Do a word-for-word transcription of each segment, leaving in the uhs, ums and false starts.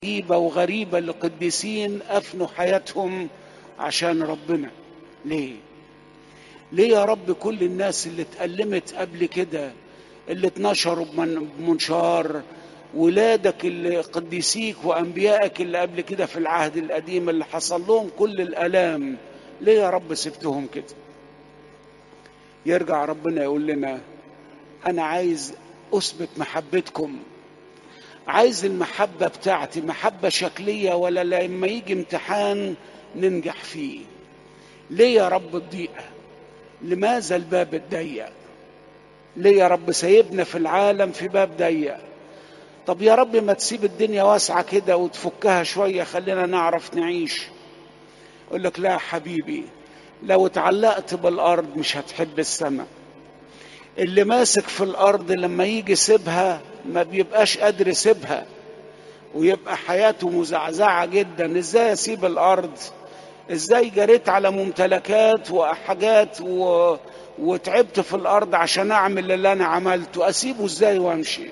عجيبة وغريبة لقديسين أفنوا حياتهم عشان ربنا. ليه؟ ليه يا رب كل الناس اللي اتألمت قبل كده، اللي اتنشروا بمنشار، ولادك اللي قديسيك وأنبيائك اللي قبل كده في العهد القديم اللي حصل لهم كل الآلام، ليه يا رب سبتهم كده؟ يرجع ربنا يقول لنا أنا عايز أثبت محبتكم، عايز المحبة بتاعتي محبة شكلية ولا لما يجي امتحان ننجح فيه. ليه يا رب الضيقة؟ لماذا الباب الضيق؟ ليه يا رب سايبنا في العالم في باب ضيق؟ طب يا رب ما تسيب الدنيا واسعة كده وتفكها شوية خلينا نعرف نعيش. يقول لك لا حبيبي، لو اتعلقت بالأرض مش هتحب السماء. اللي ماسك في الأرض لما يجي سيبها ما بيبقاش قادر يسيبها، ويبقى حياته مزعزعة جدا. ازاي اسيب الأرض؟ ازاي جريت على ممتلكات وحاجات و... وتعبت في الأرض عشان أعمل اللي أنا عملته، أسيبه ازاي وامشي؟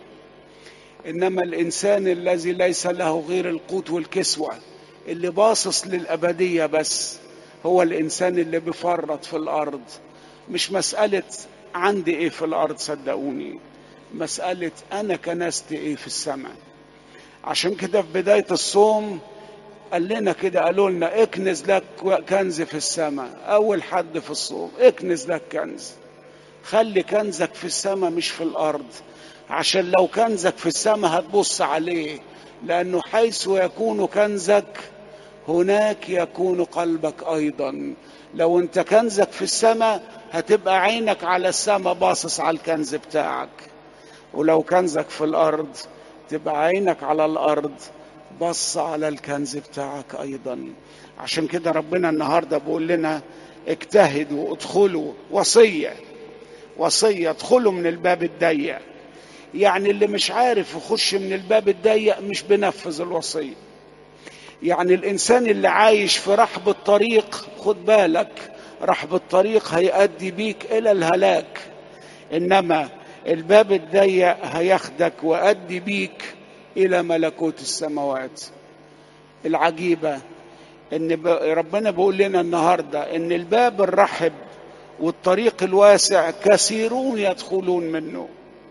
إنما الإنسان الذي ليس له غير القوت والكسوة، اللي باصص للأبدية بس، هو الإنسان اللي بيفرط في الأرض. مش مسألة عندي إيه في الأرض، صدقوني، مسألة أنا كنست إيه في السماء. عشان كده في بداية الصوم قال لنا كده، قالوا لنا اكنز لك كنز في السماء. أول حد في الصوم اكنز لك كنز، خلي كنزك في السماء مش في الأرض، عشان لو كنزك في السماء هتبص عليه، لأنه حيث يكون كنزك هناك يكون قلبك أيضا. لو انت كنزك في السماء هتبقى عينك على السماء باصص على الكنز بتاعك، ولو كنزك في الأرض تبقى عينك على الأرض بص على الكنز بتاعك أيضا. عشان كده ربنا النهاردة بيقول لنا اجتهدوا ادخلوا، وصية وصية ادخلوا من الباب الضيق. يعني اللي مش عارف يخش من الباب الضيق مش بنفذ الوصية. يعني الإنسان اللي عايش في رحب الطريق، خد بالك رحب الطريق هيؤدي بيك إلى الهلاك، إنما الباب الضيق هياخدك ويؤدي بيك إلى ملكوت السماوات. العجيبة إن ربنا بيقول لنا النهاردة إن الباب الرحب والطريق الواسع كثيرون يدخلون منه،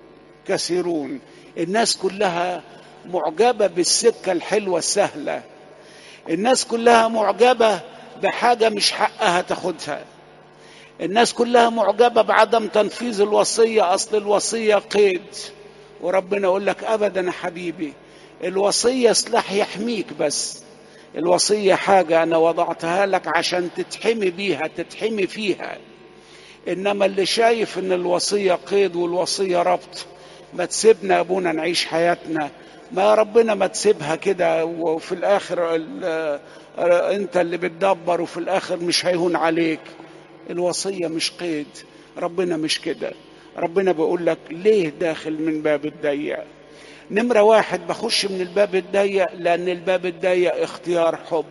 كثيرون. الناس كلها معجبة بالسكة الحلوة السهلة، الناس كلها معجبة بحاجة مش حقها تاخدها، الناس كلها معجبة بعدم تنفيذ الوصية، أصل الوصية قيد. وربنا يقول لك أبدا يا حبيبي، الوصية سلاح يحميك، بس الوصية حاجة أنا وضعتها لك عشان تتحمي بيها، تتحمي فيها. إنما اللي شايف إن الوصية قيد والوصية ربط، ما تسيبنا أبونا نعيش حياتنا. ما ربنا ما تسيبها كده وفي الآخر أنت اللي بتدبر وفي الآخر مش هيهون عليك. الوصية مش قيد، ربنا مش كده. ربنا بيقول لك ليه داخل من باب الضيق؟ نمرة واحد بخش من الباب الضيق لأن الباب الضيق اختيار حب.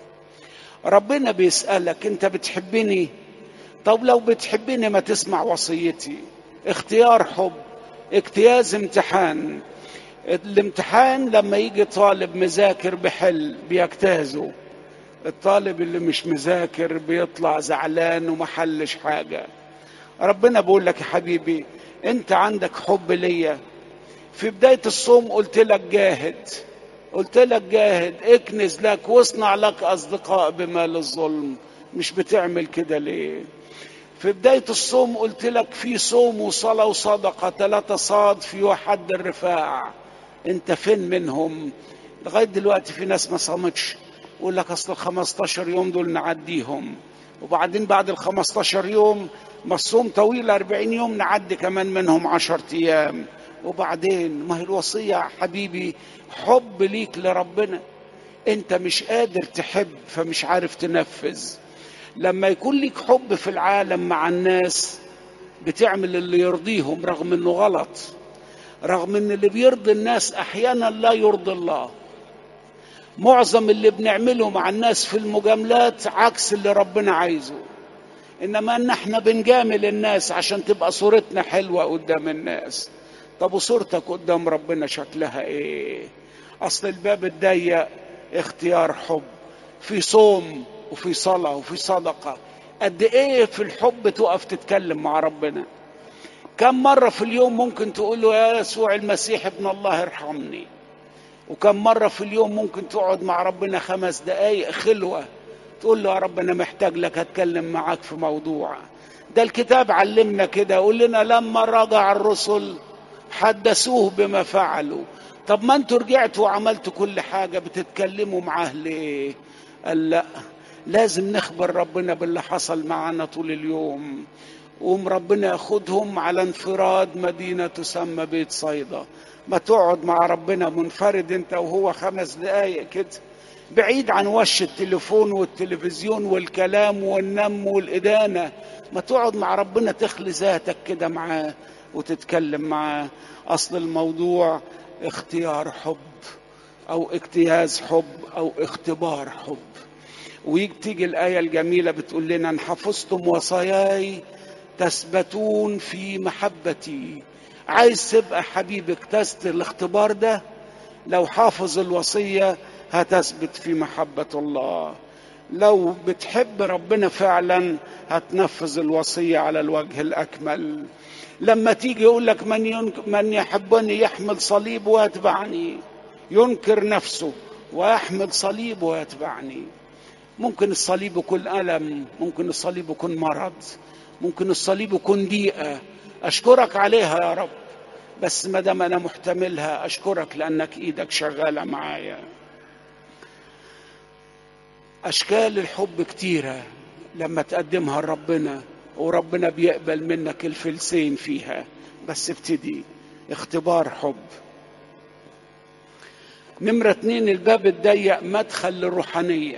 ربنا بيسألك أنت بتحبني؟ طب لو بتحبني ما تسمع وصيتي. اختيار حب، اجتياز امتحان. الامتحان لما يجي طالب مذاكر بحل بيجتازه، الطالب اللي مش مذاكر بيطلع زعلان ومحلش حاجة. ربنا بيقول لك يا حبيبي انت عندك حب ليا. في بداية الصوم قلت لك جاهد، قلت لك جاهد اكنز لك واصنع لك أصدقاء بمال الظلم. مش بتعمل كده ليه؟ في بداية الصوم قلت لك في صوم وصلاة وصدقة، ثلاثة صاد في وحد الرفاع. انت فين منهم؟ لغاية دلوقتي في ناس ما صامتش، يقول لك اصل الخمستاشر يوم دول نعديهم، وبعدين بعد الخمستاشر يوم ما الصوم طويل أربعين يوم نعدي كمان منهم عشر ايام، وبعدين ما هي الوصية يا حبيبي حب ليك لربنا. انت مش قادر تحب فمش عارف تنفذ. لما يكون ليك حب في العالم مع الناس بتعمل اللي يرضيهم رغم انه غلط، رغم ان اللي بيرضي الناس احيانا لا يرضي الله. معظم اللي بنعمله مع الناس في المجاملات عكس اللي ربنا عايزه، انما ان احنا بنجامل الناس عشان تبقى صورتنا حلوة قدام الناس. طب وصورتك قدام ربنا شكلها ايه؟ أصل الباب الضيق اختيار حب، في صوم وفي صلاة وفي صدقة. قد ايه في الحب تقف تتكلم مع ربنا؟ كم مرة في اليوم ممكن تقول له يا يسوع المسيح ابن الله ارحمني؟ وكم مرة في اليوم ممكن تقعد مع ربنا خمس دقايق خلوة تقول له يا رب أنا محتاج لك أتكلم معاك في موضوع؟ ده الكتاب علمنا كده، يقول لنا لما رجع الرسل حدثوه بما فعلوا. طب ما انتوا رجعتوا وعملتوا كل حاجة، بتتكلموا معاه ليه؟ قال لا، لازم نخبر ربنا باللي حصل معنا طول اليوم. وم ربنا ياخدهم على انفراد مدينة تسمى بيت صيدا. ما تقعد مع ربنا منفرد انت وهو خمس دقايق كده، بعيد عن وش التليفون والتلفزيون والكلام والنم والإدانة. ما تقعد مع ربنا تخلي ذاتك كده معاه وتتكلم معاه. أصل الموضوع اختيار حب أو اجتياز حب أو اختبار حب. ويجي الآية الجميلة بتقول لنا ان حفظتم وصاياي تثبتون في محبتي. عايز تبقى حبيب اجتزت الاختبار ده، لو حافظ الوصية هتثبت في محبة الله. لو بتحب ربنا فعلا هتنفذ الوصية على الوجه الأكمل. لما تيجي يقول لك من, ينك... من يحبني يحمل صليب ويتبعني، ينكر نفسه ويحمل صليب ويتبعني. ممكن الصليب يكون ألم، ممكن الصليب يكون مرض، ممكن الصليب يكون ضيقة، أشكرك عليها يا رب، بس ما دام أنا محتملها أشكرك لأنك إيدك شغالة معايا. أشكال الحب كتيرة لما تقدمها لربنا، وربنا بيقبل منك الفلسين فيها، بس ابتدي اختبار حب. نمرة اتنين، الباب الضيق مدخل للروحانية.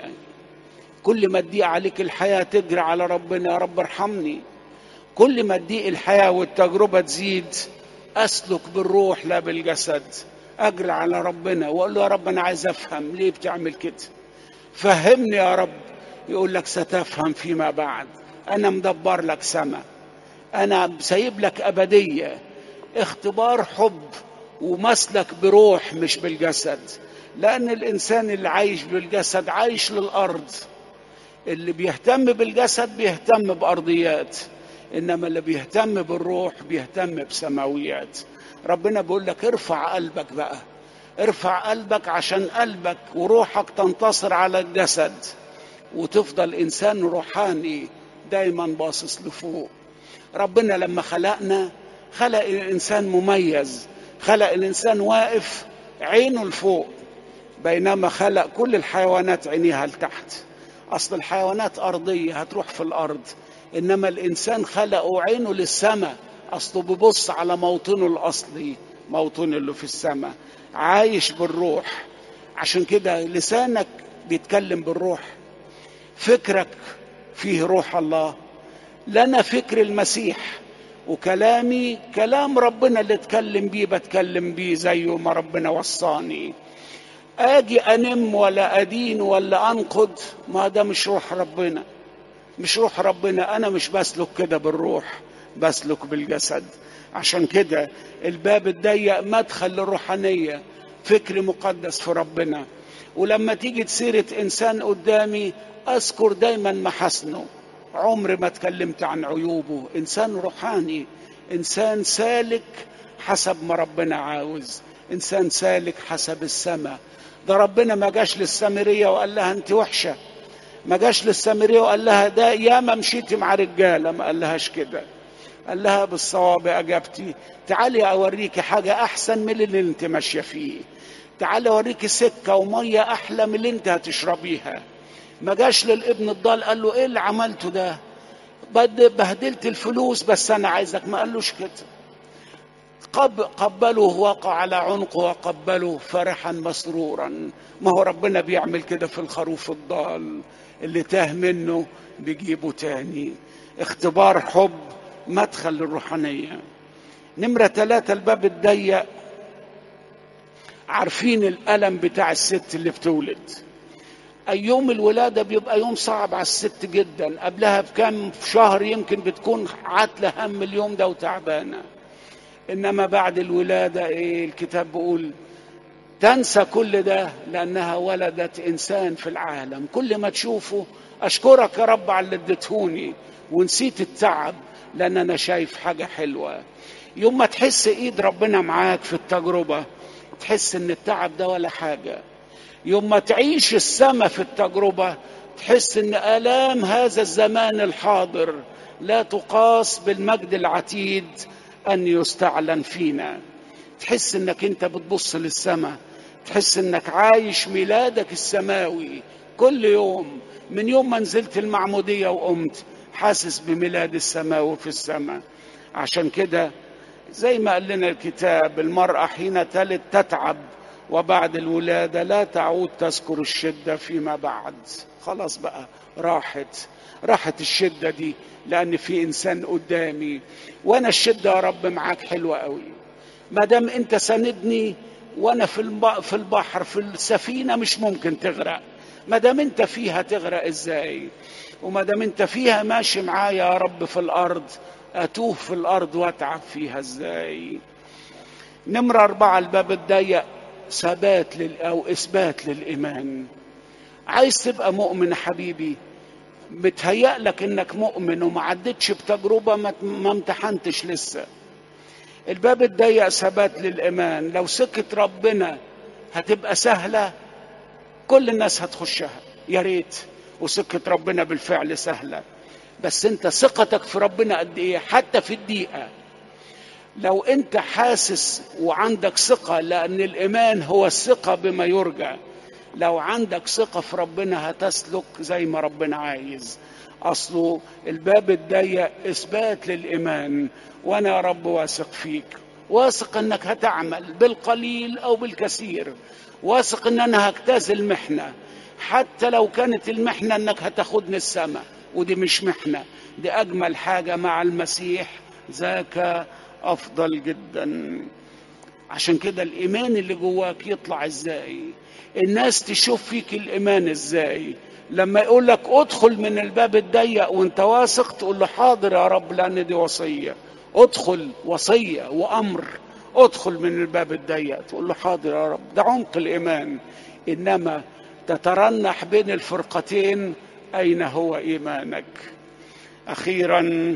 كل ما تضيق عليك الحياة تجري على ربنا، يا رب ارحمني. كل ما تضيق الحياة والتجربة تزيد أسلك بالروح لا بالجسد، أجري على ربنا وأقول له يا رب أنا عايز أفهم ليه بتعمل كده، فهمني يا رب. يقول لك ستفهم فيما بعد، أنا مدبر لك سما، أنا سايب لك أبدية. اختبار حب ومسلك بروح مش بالجسد، لأن الإنسان اللي عايش بالجسد عايش للأرض. اللي بيهتم بالجسد بيهتم بأرضيات، إنما اللي بيهتم بالروح بيهتم بسماويات. ربنا بيقول لك ارفع قلبك بقى، ارفع قلبك عشان قلبك وروحك تنتصر على الجسد، وتفضل إنسان روحاني دايما باصص لفوق. ربنا لما خلقنا خلق الإنسان مميز، خلق الإنسان واقف عينه لفوق، بينما خلق كل الحيوانات عينيها لتحت. أصل الحيوانات أرضية هتروح في الأرض، إنما الإنسان خلقه عينه للسماء، أصله بيبص على موطنه الأصلي، موطنه اللي في السماء، عايش بالروح. عشان كده لسانك بيتكلم بالروح، فكرك فيه روح الله. لنا فكر المسيح، وكلامي كلام ربنا اللي اتكلم بيه بتكلم بيه زيه ما ربنا وصاني. اجي انم ولا ادين ولا انقد، ما ده مش روح ربنا، مش روح ربنا. انا مش بسلك كده بالروح، بسلك بالجسد. عشان كده الباب الضيق مدخل للروحانية، فكر مقدس في ربنا. ولما تيجي تسيرة انسان قدامي اذكر دايما محاسنه، عمر ما اتكلمت عن عيوبه. انسان روحاني، انسان سالك حسب ما ربنا عاوز، انسان سالك حسب السماء. ده ربنا ما جاش للسامرية وقال لها انت وحشة، ما جاش للسامرية وقال لها ده ياما مشيتي مع رجالة، ما قال لهاش كده. قال لها بالصواب اجابتي، تعالي اوريكي حاجة احسن من اللي انت ماشية فيه، تعالي اوريكي سكة ومية احلى من اللي انت هتشربيها. ما جاش للابن الضال قال له ايه اللي عملته ده، بهدلت الفلوس بس انا عايزك، ما قالوش كده. قبله وقع على عنقه وقبله فرحا مسرورا. ما هو ربنا بيعمل كده في الخروف الضال، اللي تاه منه بيجيبه تاني. اختبار حب مدخل للروحانية. نمرة ثلاثة، الباب الضيق. عارفين الألم بتاع الست اللي بتولد، أي يوم الولادة بيبقى يوم صعب على الست جدا، قبلها بكام شهر يمكن بتكون عاتلة هم اليوم ده وتعبانة. إنما بعد الولادة إيه الكتاب بيقول؟ تنسى كل ده لأنها ولدت إنسان في العالم. كل ما تشوفه أشكرك يا رب على اللي اديتهوني، ونسيت التعب لأن أنا شايف حاجة حلوة. يوم ما تحس إيد ربنا معاك في التجربة تحس إن التعب ده ولا حاجة. يوم ما تعيش السما في التجربة تحس إن آلام هذا الزمان الحاضر لا تقاس بالمجد العتيد أن يستعلن فينا. تحس إنك أنت بتبص للسما، تحس إنك عايش ميلادك السماوي كل يوم. من يوم ما نزلت المعمودية وقمت حاسس بميلاد السماوي في السما. عشان كده زي ما قال لنا الكتاب، المرأة حين تلد تتعب وبعد الولادة لا تعود تذكر الشدة فيما بعد. خلاص بقى راحت راحت الشدة دي، لأن في إنسان قدامي، وأنا الشدة يا رب معاك حلوة قوي. ما دام أنت سندني وأنا في البحر في السفينة مش ممكن تغرق. ما دام أنت فيها تغرق إزاي؟ وما دام أنت فيها ماشي معايا يا رب في الأرض، أتوه في الأرض وأتعب فيها إزاي؟ نمرة أربعة، الباب الضيق ثبات لل أو إثبات للإيمان. عايز تبقى مؤمن حبيبي، متهيأ لك إنك مؤمن وما عدتش بتجربة، ما امتحنتش لسه. الباب الضيق ثبات للإيمان. لو سكة ربنا هتبقى سهلة كل الناس هتخشها يا ريت، وسكة ربنا بالفعل سهلة، بس انت ثقتك في ربنا قد ايه؟ حتى في الضيقة لو انت حاسس وعندك ثقة، لأن الإيمان هو الثقة بما يرجى. لو عندك ثقة في ربنا هتسلك زي ما ربنا عايز. أصله الباب الضيق إثبات للإيمان. وأنا يا رب واثق فيك، واثق أنك هتعمل بالقليل أو بالكثير، واثق أن أنا هجتاز المحنة، حتى لو كانت المحنة أنك هتاخدني السماء، ودي مش محنة، دي أجمل حاجة مع المسيح، ذاك أفضل جدا. عشان كده الإيمان اللي جواك يطلع إزاي؟ الناس تشوف فيك الإيمان إزاي؟ لما يقول لك ادخل من الباب الضيق وانت واثق، تقول له حاضر يا رب لأن دي وصية. ادخل، وصية وأمر، ادخل من الباب الضيق، تقول له حاضر يا رب. ده عمق الإيمان. إنما تترنح بين الفرقتين، أين هو إيمانك؟ أخيرا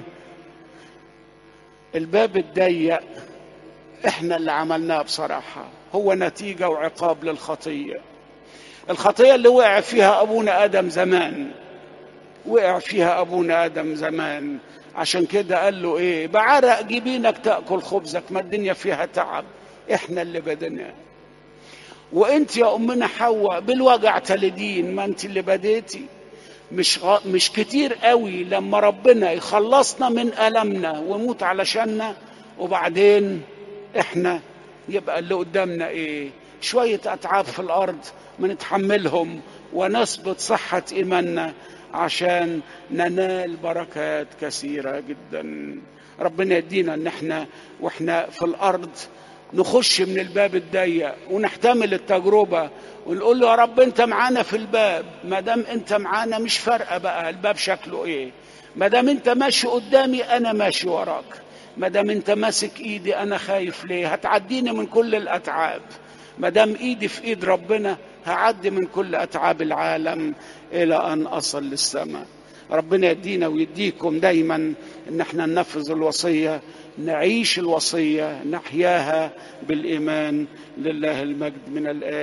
الباب الضيق احنا اللي عملناه بصراحة، هو نتيجة وعقاب للخطية. الخطية اللي وقع فيها أبونا آدم زمان، وقع فيها أبونا آدم زمان. عشان كده قال له إيه؟ بعرق جبينك تأكل خبزك. ما الدنيا فيها تعب، إحنا اللي بدنا. وإنت يا أمنا حواء بالوجع تلدين، ما أنت اللي بديتي. مش غ... مش كتير قوي لما ربنا يخلصنا من ألمنا ويموت علشاننا، وبعدين إحنا يبقى اللي قدامنا إيه؟ شوية أتعاب في الأرض ما نتحملهم ونثبت صحة إيماننا عشان ننال بركات كثيرة جدا. ربنا يدينا ان احنا واحنا في الارض نخش من الباب الضيق ونحتمل التجربة ونقول له يا رب انت معانا في الباب. ما دام انت معانا مش فارقة بقى الباب شكله ايه، ما دام انت ماشي قدامي انا ماشي وراك، ما دام انت ماسك ايدي انا خايف ليه؟ هتعديني من كل الاتعاب. ما دام ايدي في ايد ربنا هعدي من كل اتعاب العالم الى ان اصل للسماء. ربنا يدينا ويديكم دايما ان احنا ننفذ الوصية، نعيش الوصية، نحياها بالإيمان. لله المجد من الآن.